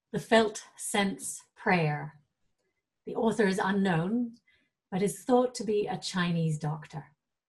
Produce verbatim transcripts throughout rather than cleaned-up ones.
The Felt Sense Prayer. The author is unknown, but is thought to be a Chinese doctor.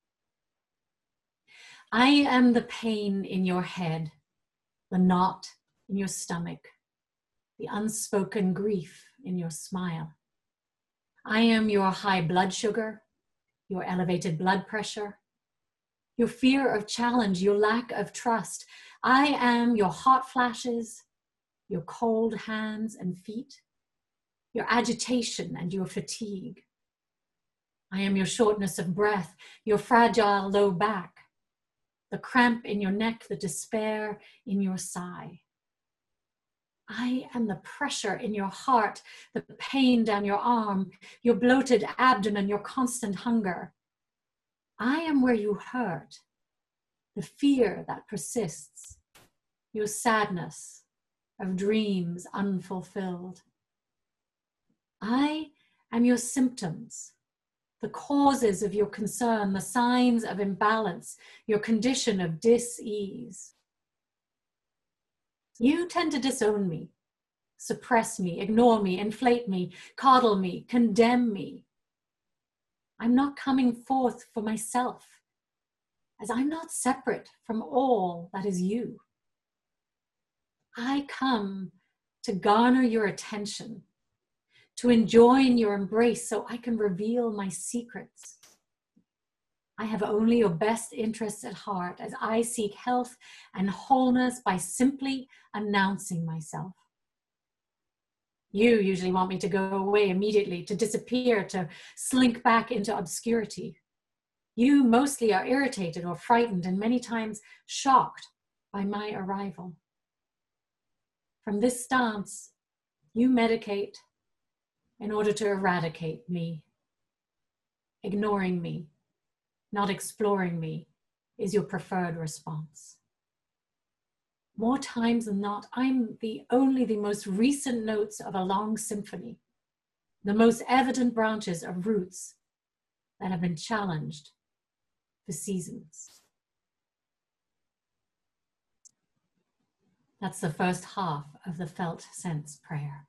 I am the pain in your head, the knot in your stomach, the unspoken grief in your smile. I am your high blood sugar, your elevated blood pressure, your fear of challenge, your lack of trust. I am your hot flashes, your cold hands and feet, your agitation and your fatigue. I am your shortness of breath, your fragile low back, the cramp in your neck, the despair in your sigh. I am the pressure in your heart, the pain down your arm, your bloated abdomen, your constant hunger. I am where you hurt, the fear that persists, your sadness of dreams unfulfilled. I am your symptoms, the causes of your concern, the signs of imbalance, your condition of dis-ease. You tend to disown me, suppress me, ignore me, inflate me, coddle me, condemn me. I'm not coming forth for myself, as I'm not separate from all that is you. I come to garner your attention, to enjoin your embrace so I can reveal my secrets. I have only your best interests at heart as I seek health and wholeness by simply announcing myself. You usually want me to go away immediately, to disappear, to slink back into obscurity. You mostly are irritated or frightened and many times shocked by my arrival. From this stance, you medicate in order to eradicate me. Ignoring me, not exploring me, is your preferred response. More times than not, I'm the only the most recent notes of a long symphony, the most evident branches of roots that have been challenged for seasons. That's the first half of the Felt Sense Prayer.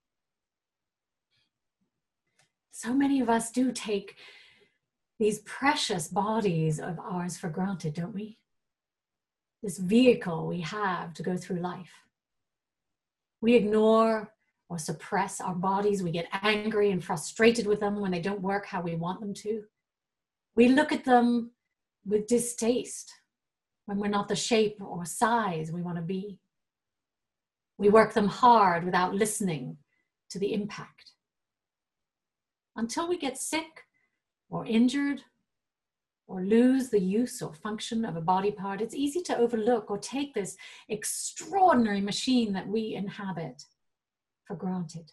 So many of us do take these precious bodies of ours for granted, don't we? This vehicle we have to go through life. We ignore or suppress our bodies. We get angry and frustrated with them when they don't work how we want them to. We look at them with distaste when we're not the shape or size we want to be. We work them hard without listening to the impact. Until we get sick or injured or lose the use or function of a body part, it's easy to overlook or take this extraordinary machine that we inhabit for granted.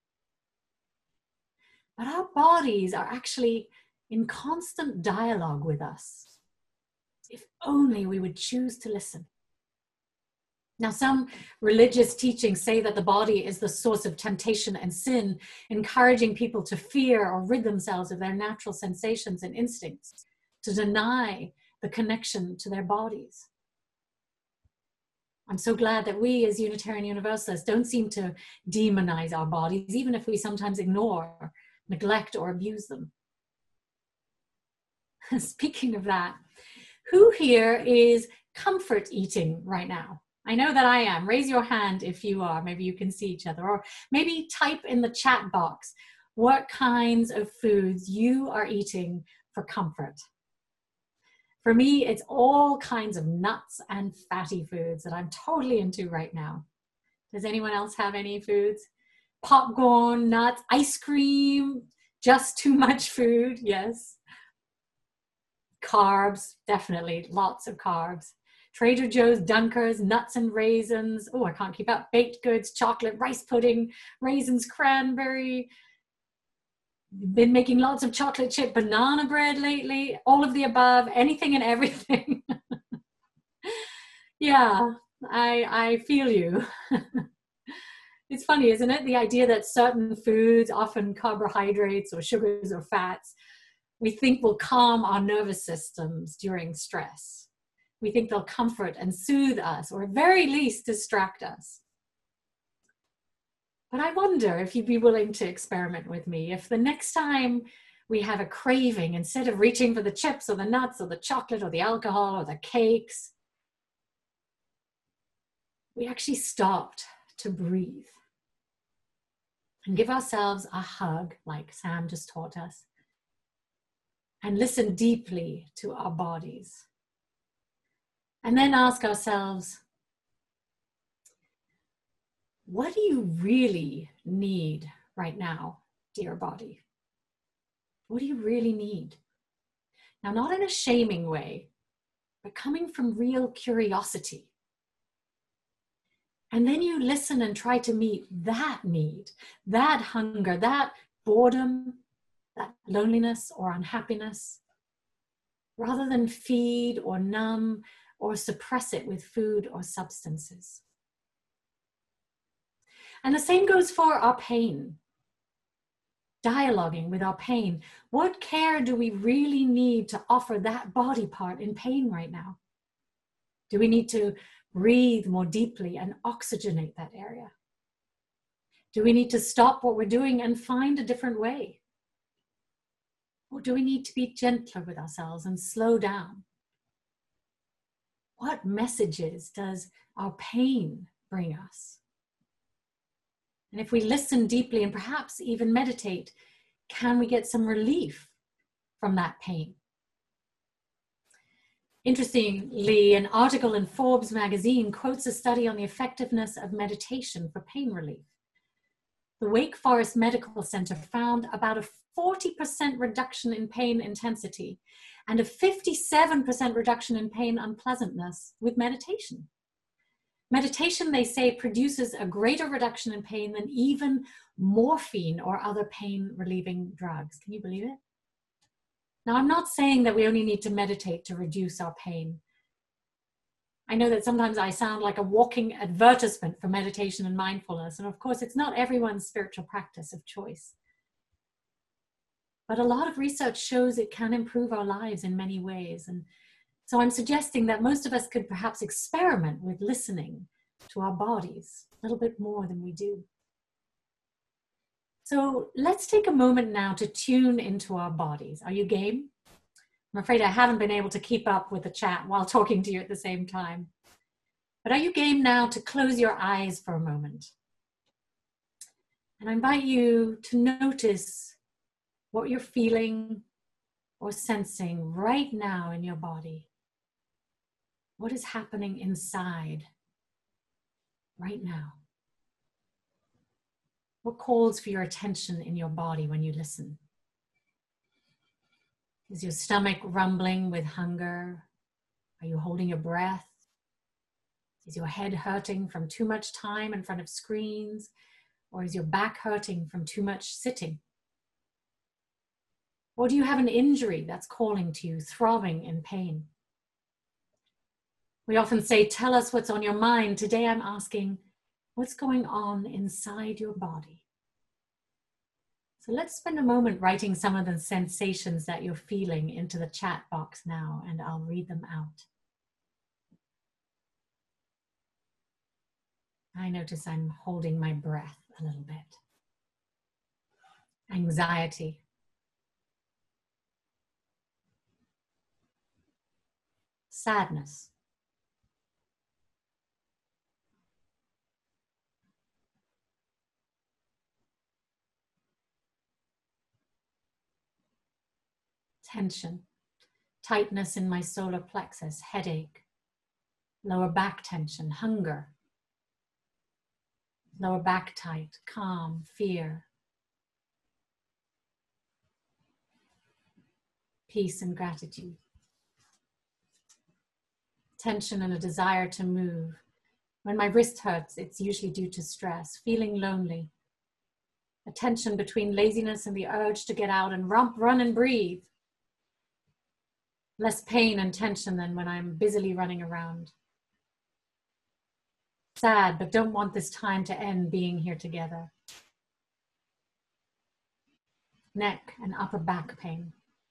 But our bodies are actually in constant dialogue with us, if only we would choose to listen. Now, some religious teachings say that the body is the source of temptation and sin, encouraging people to fear or rid themselves of their natural sensations and instincts, to deny the connection to their bodies. I'm so glad that we as Unitarian Universalists don't seem to demonize our bodies, even if we sometimes ignore, neglect, or abuse them. Speaking of that, who here is comfort eating right now? I know that I am. Raise your hand if you are. Maybe you can see each other. Or maybe type in the chat box what kinds of foods you are eating for comfort. For me, it's all kinds of nuts and fatty foods that I'm totally into right now. Does anyone else have any foods? Popcorn, nuts, ice cream, just too much food, yes. Carbs, definitely, lots of carbs. Trader Joe's Dunkers, nuts and raisins. Oh, I can't keep up. Baked goods, chocolate, rice pudding, raisins, cranberry. Been making lots of chocolate chip banana bread lately. All of the above, anything and everything. Yeah, I, I feel you. It's funny, isn't it? The idea that certain foods, often carbohydrates or sugars or fats, we think will calm our nervous systems during stress. We think they'll comfort and soothe us, or at very least distract us. But I wonder if you'd be willing to experiment with me. If the next time we have a craving, instead of reaching for the chips or the nuts or the chocolate or the alcohol or the cakes, we actually stopped to breathe and give ourselves a hug, like Sam just taught us, and listen deeply to our bodies. And then ask ourselves, what do you really need right now, dear body? What do you really need? Now, not in a shaming way, but coming from real curiosity. And then you listen and try to meet that need, that hunger, that boredom, that loneliness or unhappiness, rather than feed or numb or suppress it with food or substances. And the same goes for our pain. Dialoguing with our pain. What care do we really need to offer that body part in pain right now? Do we need to breathe more deeply and oxygenate that area? Do we need to stop what we're doing and find a different way? Or do we need to be gentler with ourselves and slow down? What messages does our pain bring us? And if we listen deeply and perhaps even meditate, can we get some relief from that pain? Interestingly, an article in Forbes magazine quotes a study on the effectiveness of meditation for pain relief. The Wake Forest Medical Center found about a forty percent reduction in pain intensity and a fifty-seven percent reduction in pain unpleasantness with meditation. Meditation, they say, produces a greater reduction in pain than even morphine or other pain-relieving drugs. Can you believe it? Now, I'm not saying that we only need to meditate to reduce our pain. I know that sometimes I sound like a walking advertisement for meditation and mindfulness, and of course, it's not everyone's spiritual practice of choice. But a lot of research shows it can improve our lives in many ways, and so I'm suggesting that most of us could perhaps experiment with listening to our bodies a little bit more than we do. So let's take a moment now to tune into our bodies. Are you game? I'm afraid I haven't been able to keep up with the chat while talking to you at the same time. But are you game now to close your eyes for a moment? And I invite you to notice what you're feeling or sensing right now in your body. What is happening inside right now? What calls for your attention in your body when you listen? Is your stomach rumbling with hunger? Are you holding your breath? Is your head hurting from too much time in front of screens? Or is your back hurting from too much sitting? Or do you have an injury that's calling to you, throbbing in pain? We often say, tell us what's on your mind. Today I'm asking, what's going on inside your body? So let's spend a moment writing some of the sensations that you're feeling into the chat box now, and I'll read them out. I notice I'm holding my breath a little bit. Anxiety. Sadness. Tension, tightness in my solar plexus, headache, lower back tension, hunger, lower back tight, calm, fear, peace and gratitude, tension and a desire to move. When my wrist hurts, it's usually due to stress, feeling lonely, a tension between laziness and the urge to get out and romp, run and breathe. Less pain and tension than when I'm busily running around. Sad, but don't want this time to end being here together. Neck and upper back pain.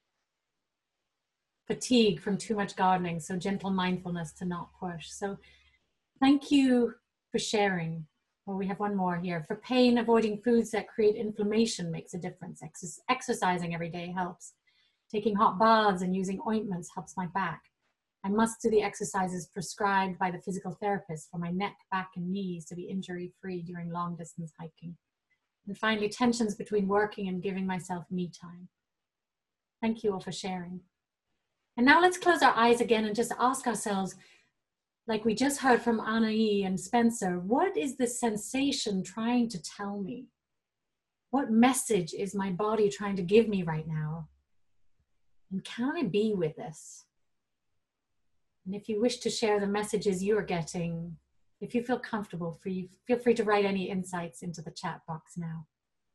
Fatigue from too much gardening, so gentle mindfulness to not push. So thank you for sharing. Well, we have one more here. For pain, avoiding foods that create inflammation makes a difference. Ex exercising every day helps. Taking hot baths and using ointments helps my back. I must do the exercises prescribed by the physical therapist for my neck, back, and knees to be injury-free during long-distance hiking. And finally, tensions between working and giving myself me time. Thank you all for sharing. And now let's close our eyes again and just ask ourselves, like we just heard from Anaï and Spencer, what is this sensation trying to tell me? What message is my body trying to give me right now? And can I be with this? And if you wish to share the messages you are getting, if you feel comfortable, for you, feel free to write any insights into the chat box now.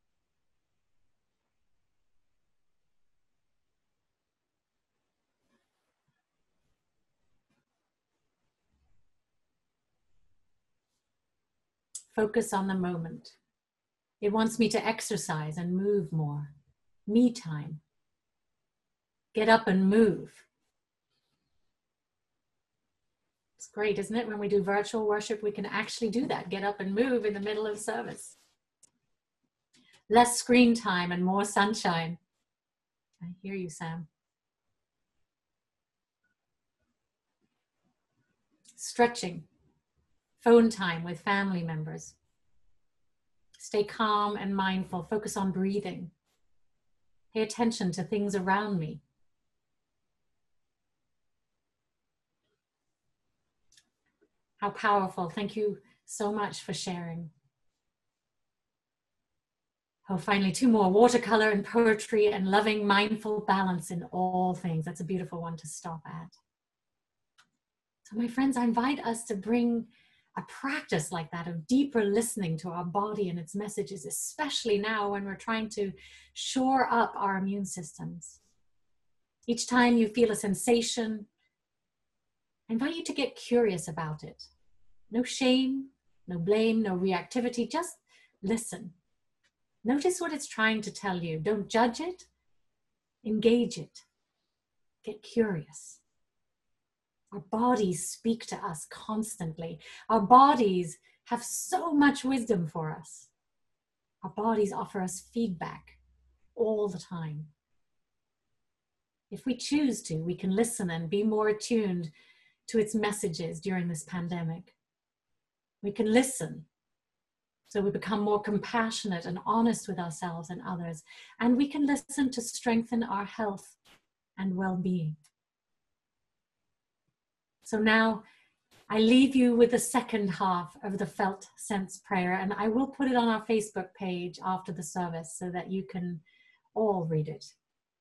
Focus on the moment. It wants me to exercise and move more. Me time. Get up and move. It's great, isn't it? When we do virtual worship, we can actually do that. Get up and move in the middle of service. Less screen time and more sunshine. I hear you, Sam. Stretching. Phone time with family members. Stay calm and mindful. Focus on breathing. Pay attention to things around me. How powerful. Thank you so much for sharing. Oh, finally, two more. Watercolor and poetry and loving mindful balance in all things. That's a beautiful one to stop at. So my friends, I invite us to bring a practice like that of deeper listening to our body and its messages, especially now when we're trying to shore up our immune systems. Each time you feel a sensation, I invite you to get curious about it. No shame, no blame, no reactivity, just listen. Notice what it's trying to tell you. Don't judge it, engage it. Get curious. Our bodies speak to us constantly. Our bodies have so much wisdom for us. Our bodies offer us feedback all the time. If we choose to, we can listen and be more attuned to its messages during this pandemic. We can listen so we become more compassionate and honest with ourselves and others. And we can listen to strengthen our health and well-being. So now I leave you with the second half of the Felt Sense prayer, and I will put it on our Facebook page after the service so that you can all read it.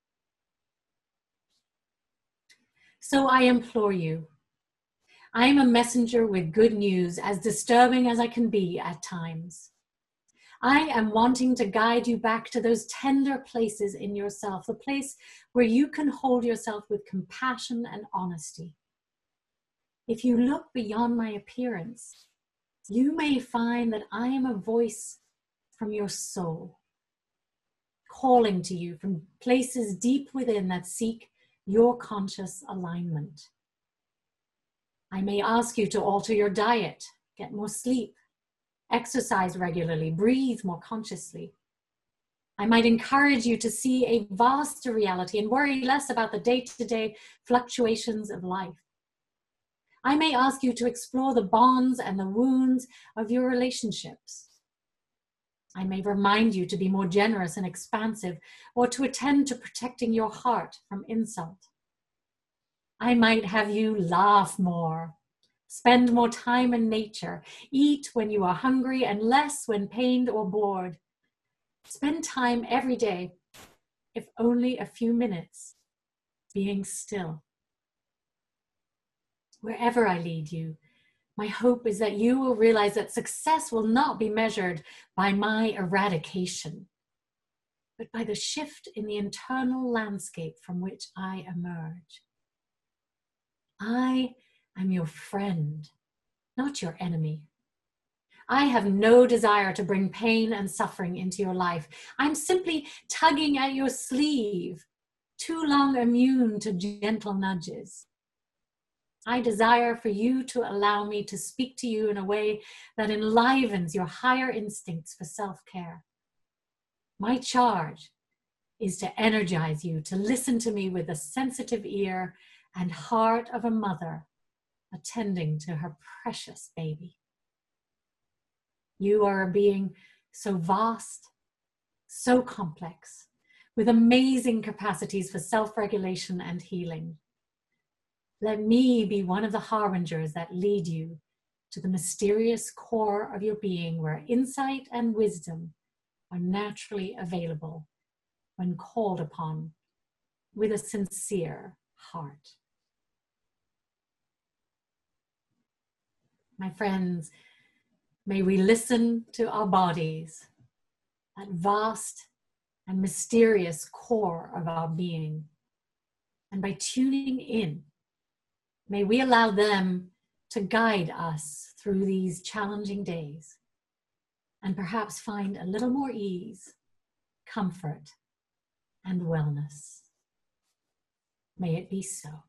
So I implore you, I am a messenger with good news, as disturbing as I can be at times. I am wanting to guide you back to those tender places in yourself, the place where you can hold yourself with compassion and honesty. If you look beyond my appearance, you may find that I am a voice from your soul, calling to you from places deep within that seek your conscious alignment. I may ask you to alter your diet, get more sleep, exercise regularly, breathe more consciously. I might encourage you to see a vaster reality and worry less about the day-to-day fluctuations of life. I may ask you to explore the bonds and the wounds of your relationships. I may remind you to be more generous and expansive, or to attend to protecting your heart from insult. I might have you laugh more, spend more time in nature, eat when you are hungry and less when pained or bored. Spend time every day, if only a few minutes, being still. Wherever I lead you, my hope is that you will realize that success will not be measured by my eradication, but by the shift in the internal landscape from which I emerge. I am your friend, not your enemy. I have no desire to bring pain and suffering into your life. I'm simply tugging at your sleeve, too long immune to gentle nudges. I desire for you to allow me to speak to you in a way that enlivens your higher instincts for self-care. My charge is to energize you to listen to me with a sensitive ear and heart of a mother attending to her precious baby. You are a being so vast, so complex, with amazing capacities for self-regulation and healing. Let me be one of the harbingers that lead you to the mysterious core of your being where insight and wisdom are naturally available when called upon with a sincere heart. My friends, may we listen to our bodies, that vast and mysterious core of our being. And by tuning in, may we allow them to guide us through these challenging days and perhaps find a little more ease, comfort, and wellness. May it be so.